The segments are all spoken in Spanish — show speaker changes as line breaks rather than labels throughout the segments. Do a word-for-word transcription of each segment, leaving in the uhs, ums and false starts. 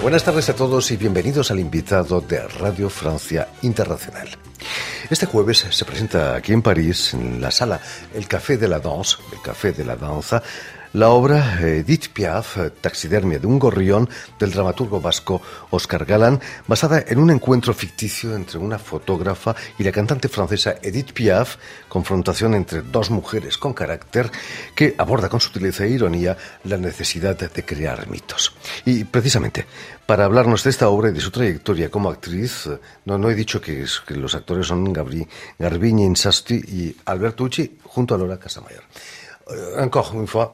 Buenas tardes a todos y bienvenidos al invitado de Radio Francia Internacional. Este jueves se presenta aquí en París, en la sala El Café de la Danse, el Café de la Danza, la obra Edith Piaf, Taxidermia de un gorrión, del dramaturgo vasco Óscar Galán, basada en un encuentro ficticio entre una fotógrafa y la cantante francesa Edith Piaf, confrontación entre dos mujeres con carácter, que aborda con sutileza e ironía la necesidad de crear mitos. Y precisamente, para hablarnos de esta obra y de su trayectoria como actriz, no, no he dicho que, es, que los actores son Gabri, Garbiñe Insasti y Alberto Ucci, junto a Lola Casamayor. Encore une fois.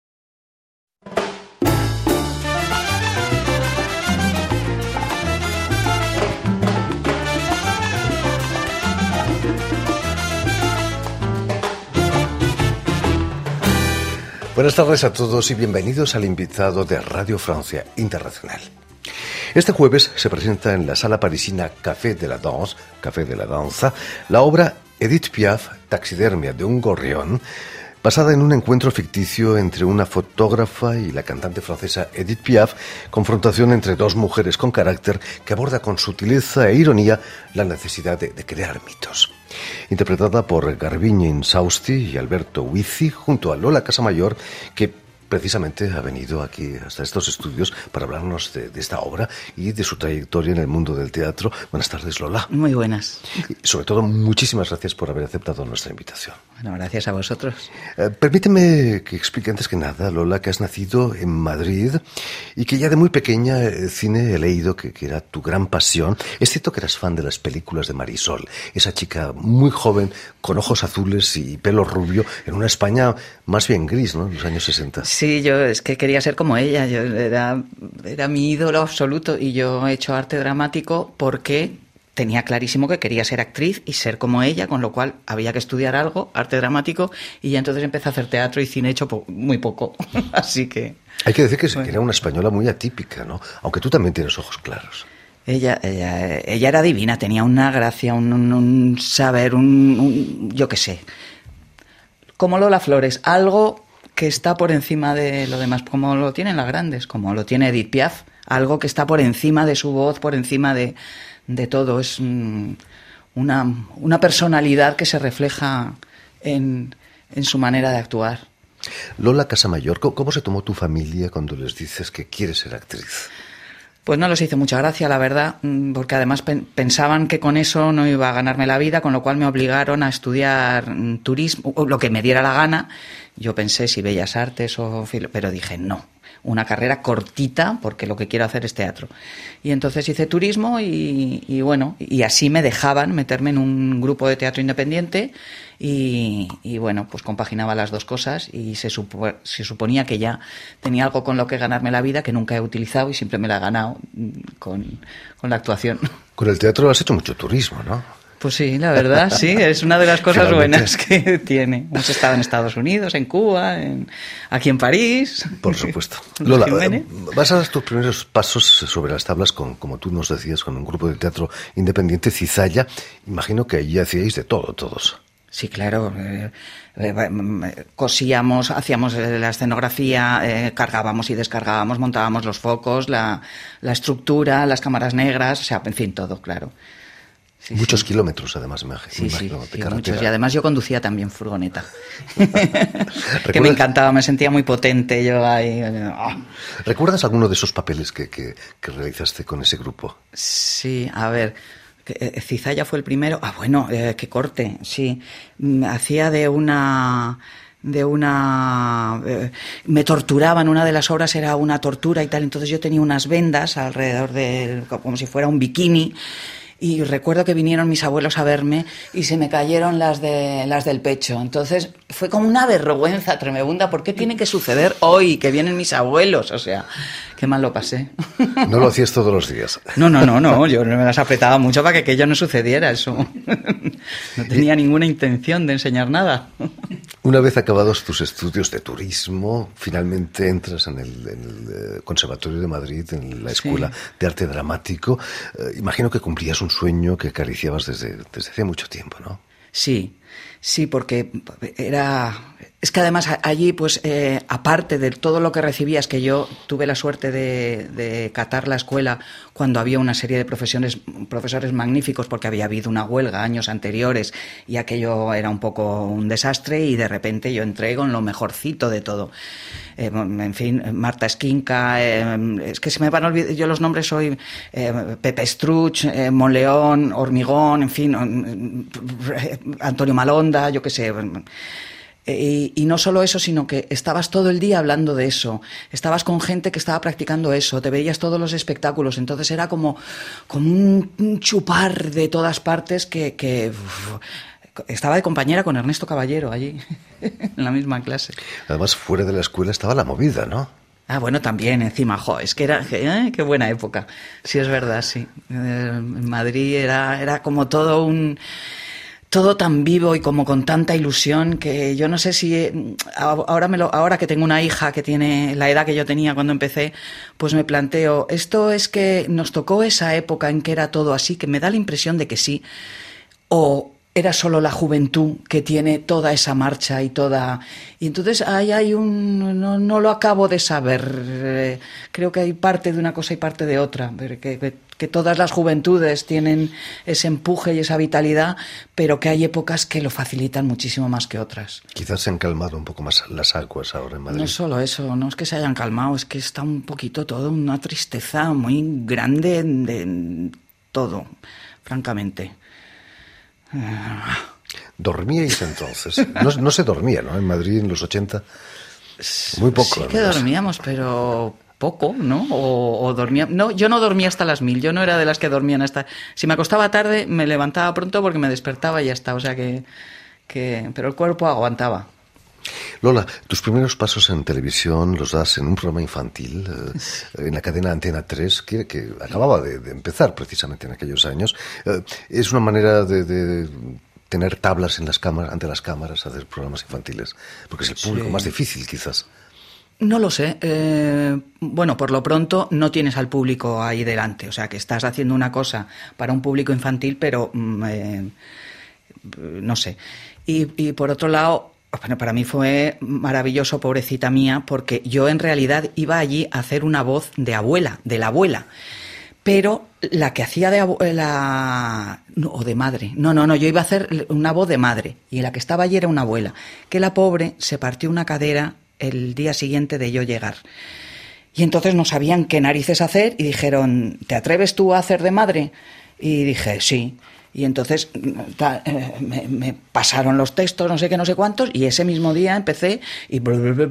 Buenas tardes a todos y bienvenidos al invitado de Radio Francia Internacional. Este jueves se presenta en la sala parisina Café de la Danse, Café de la Danza, la obra Edith Piaf, Taxidermia de un gorrión, basada en un encuentro ficticio entre una fotógrafa y la cantante francesa Edith Piaf, confrontación entre dos mujeres con carácter que aborda con sutileza e ironía la necesidad de, de crear mitos. Interpretada por Garbiñe Insausti y Alberto Ucci, junto a Lola Casamayor, que precisamente ha venido aquí hasta estos estudios para hablarnos de, de esta obra y de su trayectoria en el mundo del teatro. Buenas tardes, Lola.
Muy buenas.
Y sobre todo, muchísimas gracias por haber aceptado nuestra invitación.
Bueno, gracias a vosotros.
Eh, permíteme que explique antes que nada, Lola, que has nacido en Madrid y que ya de muy pequeña el cine he leído que, que era tu gran pasión. Es cierto que eras fan de las películas de Marisol, esa chica muy joven, con ojos azules y pelo rubio, en una España más bien gris, ¿no?, en los años sesenta.
Sí, yo es que quería ser como ella, yo era, era mi ídolo absoluto y yo he hecho arte dramático porque tenía clarísimo que quería ser actriz y ser como ella, con lo cual había que estudiar algo, arte dramático, y ya entonces empecé a hacer teatro y cine hecho po- muy poco, así que...
Hay que decir que
bueno.
era una española muy atípica, ¿no? Aunque tú también tienes ojos claros.
Ella, ella, ella era divina, tenía una gracia, un, un, un saber, un, un yo qué sé, como Lola Flores, algo que está por encima de lo demás, como lo tienen las grandes, como lo tiene Edith Piaf, algo que está por encima de su voz, por encima de, de todo. Es un, una, una personalidad que se refleja en, en su manera de actuar.
Lola Casamayor, ¿cómo se tomó tu familia cuando les dices que quieres ser actriz?
Pues no les hizo mucha gracia, la verdad, porque además pensaban que con eso no iba a ganarme la vida, con lo cual me obligaron a estudiar turismo, o lo que me diera la gana. Yo pensé si Bellas Artes o... pero dije no, una carrera cortita porque lo que quiero hacer es teatro. Y entonces hice turismo y, y bueno, y así me dejaban meterme en un grupo de teatro independiente y, y bueno, pues compaginaba las dos cosas y se, supo, se suponía que ya tenía algo con lo que ganarme la vida que nunca he utilizado y siempre me la he ganado con, con la actuación.
Con el teatro has hecho mucho turismo, ¿no?
Pues sí, la verdad, sí, es una de las cosas buenas que tiene. Hemos estado en Estados Unidos, en Cuba, en, aquí en París.
Por supuesto. Lola, vas a dar tus primeros pasos sobre las tablas con, como tú nos decías, con un grupo de teatro independiente, Cizalla. Imagino que allí hacíais de todo, todos.
Sí, claro. Eh, eh, cosíamos, hacíamos la escenografía, eh, cargábamos y descargábamos, montábamos los focos, la, la estructura, las cámaras negras, o sea, en fin, todo, claro. Sí,
muchos
sí.
kilómetros, además, me imagino.
Sí, sí,
de
sí,
carretera.
muchos. Y además yo conducía también furgoneta. Que me encantaba, me sentía muy potente yo ahí. Oh.
¿Recuerdas alguno de esos papeles que, que, que realizaste con ese grupo?
Sí, a ver... Cizalla fue el primero. Ah, bueno, eh, qué corte, sí. Hacía de una... de una... Eh, me torturaban, una de las obras era una tortura y tal, entonces yo tenía unas vendas alrededor de... como si fuera un bikini, y recuerdo que vinieron mis abuelos a verme y se me cayeron las de las del pecho, entonces fue como una vergüenza tremenda. ¿Por qué tiene que suceder hoy que vienen mis abuelos? O sea, qué mal lo pasé.
No lo hacías todos los días.
No, no, no, no, yo me las apretaba mucho para que aquello no sucediera, eso. No tenía ninguna intención de enseñar nada.
Una vez acabados tus estudios de turismo, finalmente entras en el, en el Conservatorio de Madrid, en la Escuela sí. de Arte Dramático. Eh, imagino que cumplías un sueño que acariciabas desde, desde hace mucho tiempo, ¿no?
Sí, Sí, porque era... Es que además allí, pues, eh, aparte de todo lo que recibías, que yo tuve la suerte de, de catar la escuela cuando había una serie de profesores, profesores magníficos, porque había habido una huelga años anteriores y aquello era un poco un desastre, y de repente yo entré con lo mejorcito de todo. Eh, en fin, Marta Esquinca, eh, es que se me van a olvidar, yo los nombres soy eh, Pepe Struch, eh, Monleón, Hormigón, en fin, eh, Antonio Malonda, yo qué sé... Y, y no solo eso, sino que estabas todo el día hablando de eso, estabas con gente que estaba practicando eso, te veías todos los espectáculos, entonces era como, como un, un chupar de todas partes que, que uf, estaba de compañera con Ernesto Caballero allí, en la misma clase.
Además, fuera de la escuela estaba la movida, ¿no?
Ah, bueno, también, encima, jo, es que era, eh, qué buena época, sí, es verdad, sí. Eh, en Madrid era, era como todo un... todo tan vivo y como con tanta ilusión que yo no sé si ahora me lo, ahora que tengo una hija que tiene la edad que yo tenía cuando empecé, pues me planteo, esto es que nos tocó esa época en que era todo así, que me da la impresión de que sí, o era solo la juventud que tiene toda esa marcha y toda... Y entonces ahí hay un... No, no lo acabo de saber. Creo que hay parte de una cosa y parte de otra. Que, que, que todas las juventudes tienen ese empuje y esa vitalidad, pero que hay épocas que lo facilitan muchísimo más que otras.
Quizás se han calmado un poco más las aguas ahora en Madrid.
No solo eso, no es que se hayan calmado, es que está un poquito todo, una tristeza muy grande de todo, francamente.
¿Dormíais entonces? No, no se dormía, ¿no? En Madrid en los ochenta, muy poco.
Sí que dormíamos, pero poco, ¿no? O, o dormía... No, yo no dormía hasta las mil, yo no era de las que dormían hasta... Si me acostaba tarde, me levantaba pronto porque me despertaba y ya está, o sea que... que... Pero el cuerpo aguantaba.
Lola, tus primeros pasos en televisión los das en un programa infantil, eh, en la cadena Antena tres, que, que acababa de, de empezar precisamente en aquellos años. Eh, es una manera de, de tener tablas en las cámaras, ante las cámaras, hacer programas infantiles, porque es el público sí. más difícil, quizás.
No lo sé. Eh, bueno, por lo pronto no tienes al público ahí delante, o sea que estás haciendo una cosa para un público infantil, pero eh, no sé. Y, y por otro lado... Bueno, para mí fue maravilloso, pobrecita mía, porque yo en realidad iba allí a hacer una voz de abuela, de la abuela, pero la que hacía de abuela, no, o de madre, no, no, no, yo iba a hacer una voz de madre, y la que estaba allí era una abuela, que la pobre se partió una cadera el día siguiente de yo llegar. Y entonces no sabían qué narices hacer, y dijeron, ¿te atreves tú a hacer de madre? Y dije, sí. Y entonces ta, eh, me, me pasaron los textos, no sé qué, no sé cuántos, y ese mismo día empecé y,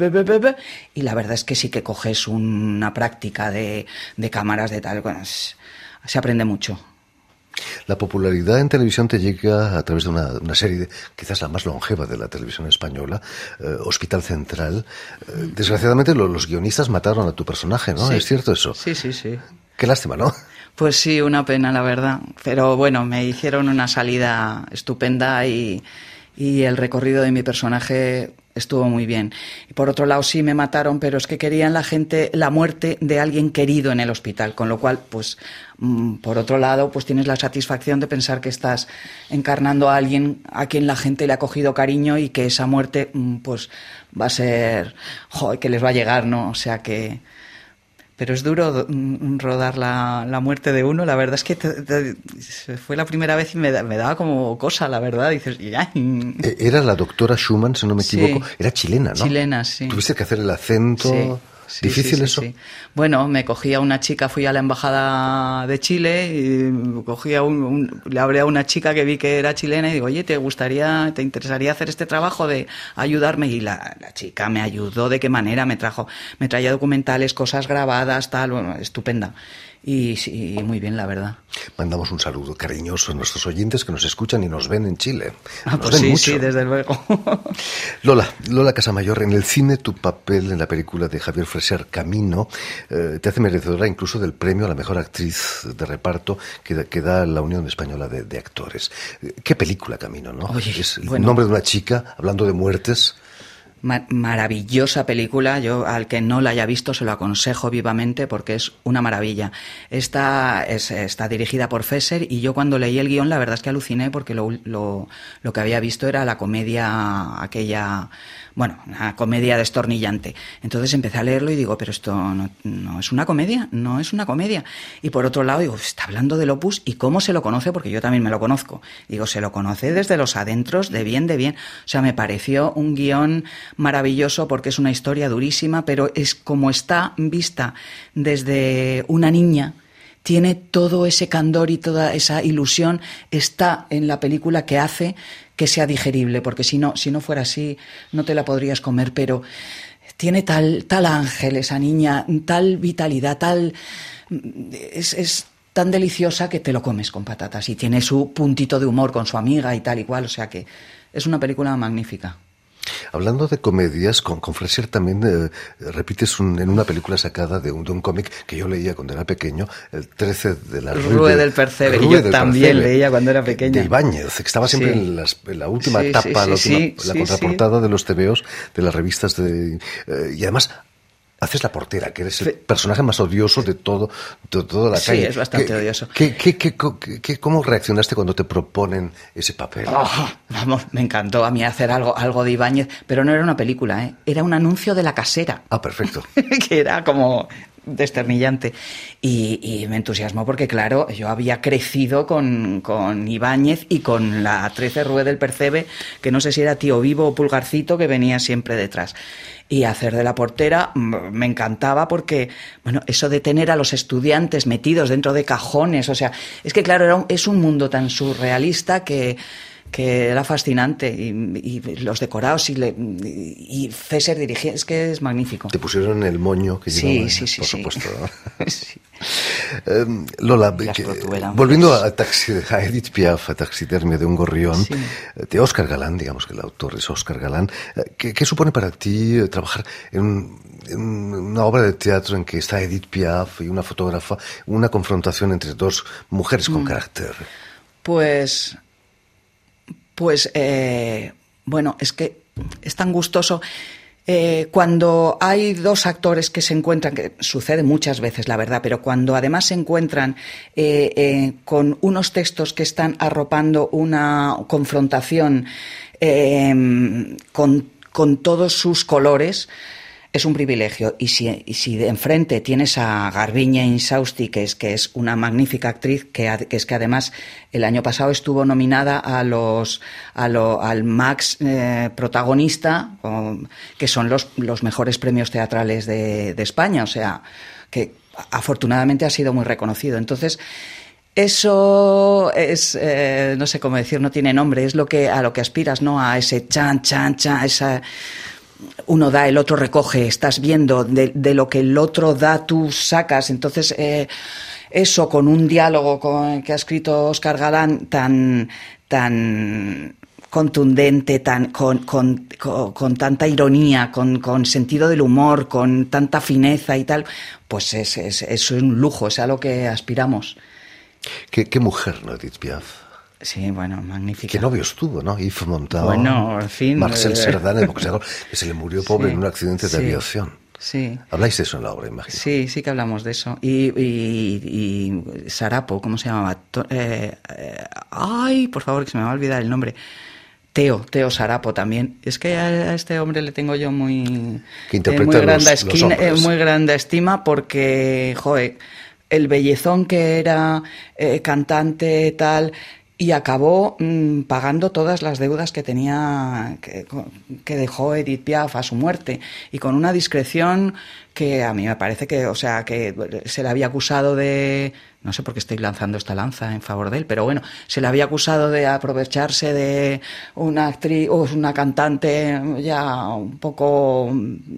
y la verdad es que sí que coges una práctica de, de cámaras de tal, bueno, se aprende mucho.
La popularidad en televisión te llega a través de una, una serie, de, quizás la más longeva de la televisión española, eh, Hospital Central. Eh, desgraciadamente lo, los guionistas mataron a tu personaje, ¿no?
Sí.
¿Es cierto eso?
Sí, sí, sí.
Qué lástima, ¿no?
Pues sí, una pena, la verdad. Pero bueno, me hicieron una salida estupenda y, y el recorrido de mi personaje estuvo muy bien. Y por otro lado sí me mataron, pero es que querían la gente la muerte de alguien querido en el hospital, con lo cual, pues, por otro lado, pues tienes la satisfacción de pensar que estás encarnando a alguien a quien la gente le ha cogido cariño y que esa muerte, pues, va a ser, joder, que les va a llegar, ¿no? O sea que... Pero es duro rodar la, la muerte de uno. La verdad es que te, te, fue la primera vez y me, me daba como cosa, la verdad. Dices, ya.
Era la doctora Schumann, si no me equivoco. Sí. Era chilena, ¿no?
Chilena, sí.
Tuviste que hacer el acento.
Sí. Sí,
¿Difícil
sí, sí,
eso?
Sí. Bueno, me cogí a una chica, fui a la embajada de Chile y cogí a un, un, le hablé a una chica que vi que era chilena y digo, oye, ¿te gustaría, te interesaría hacer este trabajo de ayudarme? Y la, la chica me ayudó, ¿de qué manera? Me trajo, me traía documentales, cosas grabadas, tal, bueno, estupenda. Y sí, muy bien, la verdad.
Mandamos un saludo cariñoso a nuestros oyentes que nos escuchan y nos ven en Chile.
Ah, nos pues ven sí, mucho. Sí, desde luego.
Lola, Lola Casamayor, en el cine tu papel en la película de Javier Freser, Camino, eh, te hace merecedora incluso del premio a la mejor actriz de reparto que da, que da la Unión Española de, de Actores. ¿Qué película, Camino, no?
Oye,
es el
bueno.
nombre de una chica hablando de muertes.
Ma- maravillosa película. Yo al que no la haya visto se lo aconsejo vivamente porque es una maravilla. Esta es, está dirigida por Fesser y yo cuando leí el guión la verdad es que aluciné porque lo, lo, lo que había visto era la comedia aquella, bueno, una comedia destornillante. Entonces empecé a leerlo y digo, pero esto no, no es una comedia, no es una comedia. Y por otro lado digo, está hablando del Opus y cómo se lo conoce, porque yo también me lo conozco. Digo, se lo conoce desde los adentros, de bien, de bien. O sea, me pareció un guión maravilloso porque es una historia durísima, pero es como está vista desde una niña, tiene todo ese candor y toda esa ilusión, está en la película que hace que sea digerible, porque si no, si no fuera así, no te la podrías comer, pero tiene tal, tal ángel esa niña, tal vitalidad, tal... es, es tan deliciosa que te lo comes con patatas y tiene su puntito de humor con su amiga y tal y cual, o sea que es una película magnífica.
Hablando de comedias, con, con Fleischer también eh, repites un, en una película sacada de un, de un cómic que yo leía cuando era pequeño, el trece de la
Rue del Percebe, que yo también Percebe, leía cuando era pequeña.
De Ibáñez, que estaba siempre sí. en, las, en la última sí, tapa, sí, sí, la, última, sí, la contraportada sí. de los tebeos, de las revistas de... Eh, y además... haces la portera, que eres el personaje más odioso de todo, de toda la calle.
Sí, es bastante
¿Qué,
odioso.
¿qué, qué, qué, qué, qué, ¿Cómo reaccionaste cuando te proponen ese papel?
Oh, vamos, me encantó a mí hacer algo, algo de Ibáñez, pero no era una película, ¿eh? Era un anuncio de La Casera.
Ah, perfecto.
Que era como desternillante. Y, y me entusiasmó porque, claro, yo había crecido con, con Ibáñez y con la trece Rue del Percebe, que no sé si era Tío Vivo o Pulgarcito, que venía siempre detrás. Y hacer de la portera me encantaba porque, bueno, eso de tener a los estudiantes metidos dentro de cajones, o sea, es que claro, era un, es un mundo tan surrealista que, que era fascinante y, y los decorados y, le, y, y Fesser dirigía, es que es magnífico.
Te pusieron el moño que
sí,
llevaba,
sí, sí,
por
sí.
supuesto.
Sí.
eh, Lola, que, volviendo a, taxi, a Edith Piaf, a Taxidermia de un gorrión, sí. de Óscar Galán, digamos que el autor es Óscar Galán, ¿qué, qué supone para ti trabajar en, en una obra de teatro en que está Edith Piaf y una fotógrafa, una confrontación entre dos mujeres con mm. carácter?
Pues... Pues, eh, bueno, es que es tan gustoso. Eh, cuando hay dos actores que se encuentran, que sucede muchas veces, la verdad, pero cuando además se encuentran eh, eh, con unos textos que están arropando una confrontación eh, con, con todos sus colores, es un privilegio. Y si, y si de enfrente tienes a Garbiñe Inchausti, que es, que es una magnífica actriz, que, que es que además el año pasado estuvo nominada a los, a lo, al Max eh, protagonista, o, que son los, los mejores premios teatrales de, de España, o sea, que afortunadamente ha sido muy reconocido. Entonces, eso es, eh, no sé cómo decir, no tiene nombre, es lo que, a lo que aspiras, ¿no? A ese chan, chan, chan, esa... Uno da, el otro recoge, estás viendo de, de lo que el otro da, tú sacas. Entonces, eh, eso con un diálogo con, que ha escrito Óscar Galán tan, tan contundente, tan, con, con, con, con tanta ironía, con, con sentido del humor, con tanta fineza y tal, pues es, es, es un lujo, es a lo que aspiramos.
¿Qué, qué mujer, no, Edith Piaf?
Sí, bueno, magnífica.
¿Qué novios tuvo, no? Yves Montand,
bueno, en fin,
Marcel
eh...
Cerdan, el boxeador, que se le murió pobre sí, en un accidente de
sí,
aviación.
Sí.
Habláis de eso en la obra, imagino.
Sí, sí que hablamos de eso. Y, y, y Sarapo, ¿cómo se llamaba? Eh, eh, ay, por favor, que se me va a olvidar el nombre. Teo, Teo Sarapo también. Es que a este hombre le tengo yo muy,
que interpreta
eh, muy, grande
los,
esquina,
los
eh, muy grande estima porque, joder, el bellezón que era, eh, cantante, tal... Y acabó mmm, pagando todas las deudas que tenía, que, que dejó Edith Piaf a su muerte. Y con una discreción que a mí me parece que, o sea, que se le había acusado de... No sé por qué estoy lanzando esta lanza en favor de él, pero bueno, se le había acusado de aprovecharse de una actriz o una cantante ya un poco...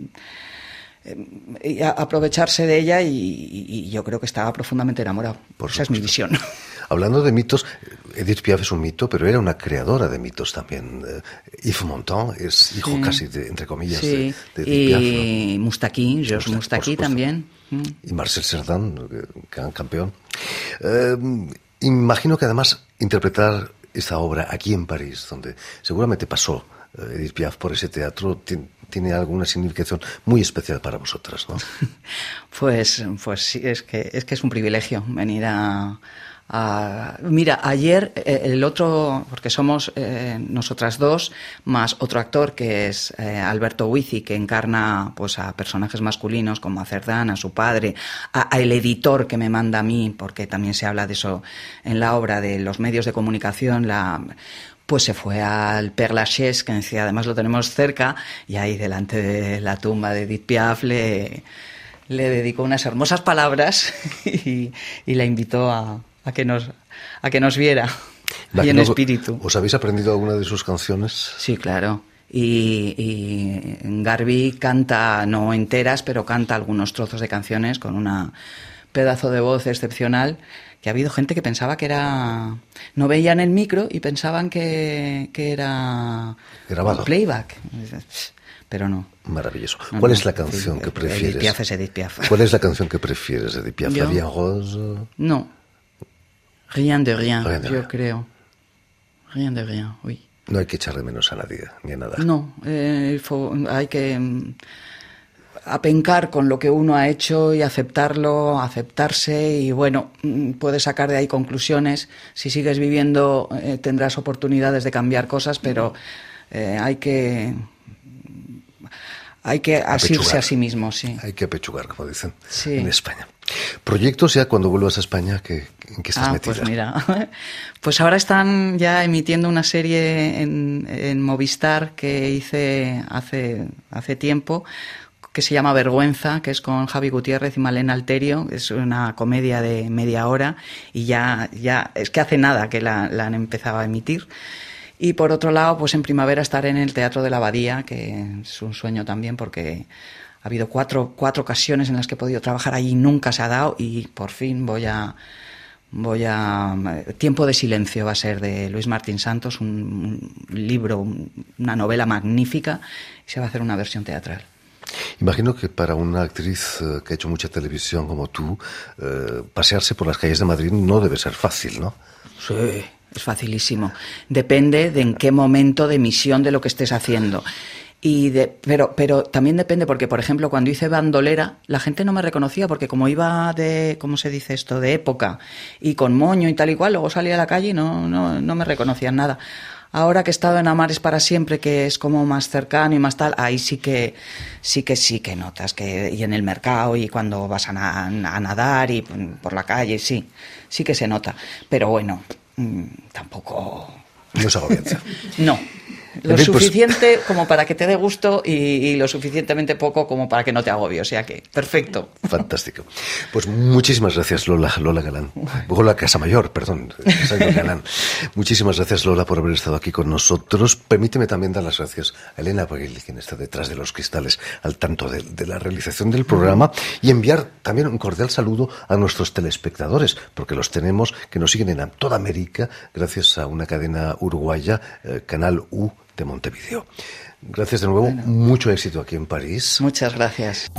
Eh, aprovecharse de ella y, y yo creo que estaba profundamente enamorado. Por Esa supuesto. Es mi visión.
Hablando de mitos, Edith Piaf es un mito, pero era una creadora de mitos también. Yves Montand es hijo sí. casi, de, entre comillas,
sí.
de, de Edith Piaf.
Y ¿no? Moustaki, Georges Moustaki también.
Y Marcel Cerdan, gran campeón. Eh, imagino que además interpretar esta obra aquí en París, donde seguramente pasó Edith Piaf, por ese teatro, tiene alguna significación muy especial para vosotras, ¿no?
Pues, pues sí, es que, es que es un privilegio venir a... Uh, mira, ayer eh, el otro, porque somos eh, nosotras dos, más otro actor que es eh, Alberto Huici, que encarna pues a personajes masculinos como a Cerdán, a su padre, a, a el editor que me manda a mí, porque también se habla de eso en la obra, de los medios de comunicación, la... pues se fue al Père Lachaise, que decía, además lo tenemos cerca, y ahí delante de la tumba de Edith Piaf le, le dedicó unas hermosas palabras y, y la invitó a a que nos a que nos viera y en espíritu.
¿Os habéis aprendido alguna de sus canciones?
Sí, claro. Y, y Garbi canta, no enteras, pero canta algunos trozos de canciones con un pedazo de voz excepcional, que ha habido gente que pensaba que era... No veían el micro y pensaban que, que era
grabado,
playback. Pero no.
Maravilloso.
No,
¿Cuál
no,
es la canción
Edith,
que prefieres?
Edith Piaf es Edith Piaf.
¿Cuál es la canción que prefieres de Edith Piaf? ¿La Vie en Rose?
No. Rien de rien,
rien de
yo
rien.
creo. Rien de rien, oui.
No hay que echar de menos a nadie, ni a nada.
No, eh, hay que mm, apencar con lo que uno ha hecho y aceptarlo, aceptarse y bueno, puedes sacar de ahí conclusiones. Si sigues viviendo eh, tendrás oportunidades de cambiar cosas, pero eh, hay que... Hay que asirse a sí mismo, sí.
Hay que apechugar, como dicen
sí.
en España. ¿Proyectos ya cuando vuelvas a España? ¿qué, ¿En qué estás
ah,
metida?
Pues mira, pues ahora están ya emitiendo una serie en, en Movistar que hice hace, hace tiempo, que se llama Vergüenza, que es con Javi Gutiérrez y Malena Alterio. Es una comedia de media hora y ya, ya es que hace nada que la, la han empezado a emitir. Y por otro lado, pues en primavera estaré en el Teatro de la Abadía, que es un sueño también porque ha habido cuatro, cuatro ocasiones en las que he podido trabajar allí y nunca se ha dado y por fin voy a... voy a Tiempo de silencio va a ser de Luis Martín Santos, un, un libro, una novela magnífica y se va a hacer una versión teatral.
Imagino que para una actriz eh, que ha hecho mucha televisión como tú, eh, pasearse por las calles de Madrid no debe ser fácil, ¿no?
Sí. Es facilísimo. Depende de en qué momento de emisión de lo que estés haciendo. Y de, pero, pero también depende porque, por ejemplo, cuando hice Bandolera, la gente no me reconocía porque como iba de, ¿cómo se dice esto?, de época y con moño y tal y cual, luego salía a la calle y no, no, no me reconocían nada. Ahora que he estado en Amar es para siempre, que es como más cercano y más tal, ahí sí que sí que sí que notas que y en el mercado y cuando vas a, na, a nadar y por la calle, sí, sí que se nota. Pero bueno, tampoco...
No es agobiante.
No. Lo
fin,
suficiente
pues...
como para que te dé gusto y, y lo suficientemente poco como para que no te agobie. O sea que, perfecto.
Fantástico. Pues muchísimas gracias, Lola, Lola Galán. Lola Casamayor, perdón. Galán. Muchísimas gracias, Lola, por haber estado aquí con nosotros. Permíteme también dar las gracias a Elena Baguil, quien está detrás de los cristales, al tanto de, de la realización del programa, y enviar también un cordial saludo a nuestros telespectadores, porque los tenemos que nos siguen en toda América, gracias a una cadena uruguaya, eh, Canal U, de Montevideo. Gracias de nuevo, bueno, mucho éxito aquí en París.
Muchas gracias.